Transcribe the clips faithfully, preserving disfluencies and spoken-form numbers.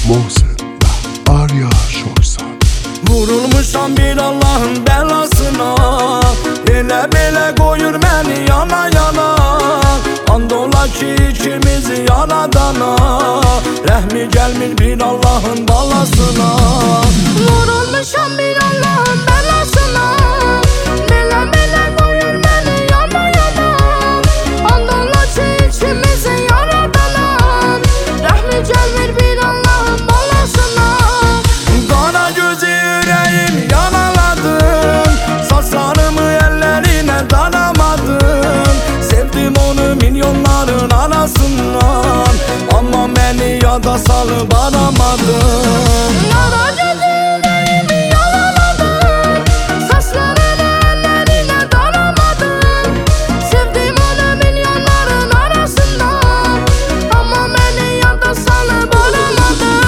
Muhsin Arya Şoksan. Vurulmuşam bir Allah'ın belasına, Ele bile koyur beni yana yana. Andola ki ikimizi yaradana, Rəhmi gelmir bir Allah'ın balasına. Vurulmuşam bir Allah'ın belasına, Bele bele koyur beni yana yana. Andola ki ikimizi yaradana, Rəhmi gelmir bir Allah'ın balasına. Kara gözü yüreğim yaraladın, Saçlarımı ellerine daramadın. Sevdim onu milyonların arasından, Ama beni yada salıp aramadın. Kara gözü yüreğimi yaraladın, Saçlarını ellerine daramadın. Sevdim onu milyonların arasından, Ama beni yada salıp aramadın.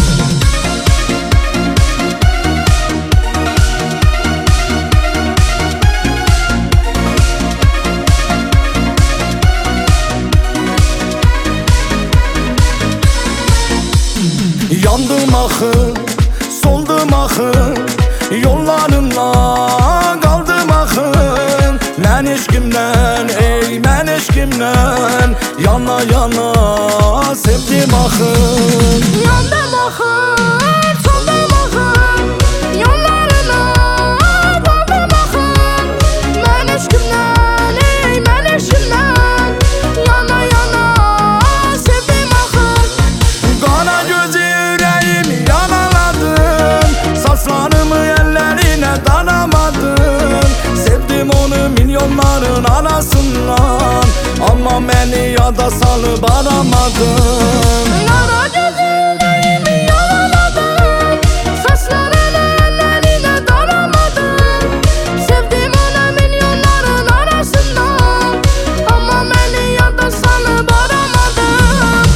Yandım ahı, soldum ahı, Yollarınla kaldım ahı. Ben eşkimden, ey ben eşkimden, Yana yana sevdim ahı. Yandım ahır, soldum ahır, Yollarına kaldım ahır. Ben eşkimden, ey ben eşkimden, Yana yana sevdim ahır. Kara gözü yüreğim yaraladın, Saçlarımı ellerine daramadın. Sevdim onu milyonların arasından, Ama beni yada salıp aramadın. Kara gözü yüreğimi yaraladın, Saçlarını ellerine daramadın. Sevdim onu milyonların arasından, Ama beni yada salıp aramadın.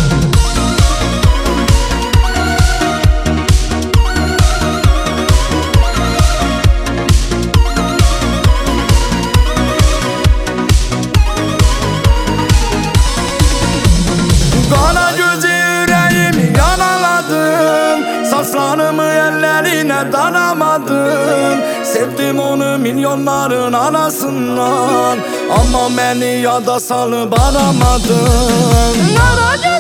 Kara gözü yüreğim yaraladın, Saçlarımı ellerine daramadın. Sevdim onu milyonların arasından, Ama beni yada salıp aramadın. Kara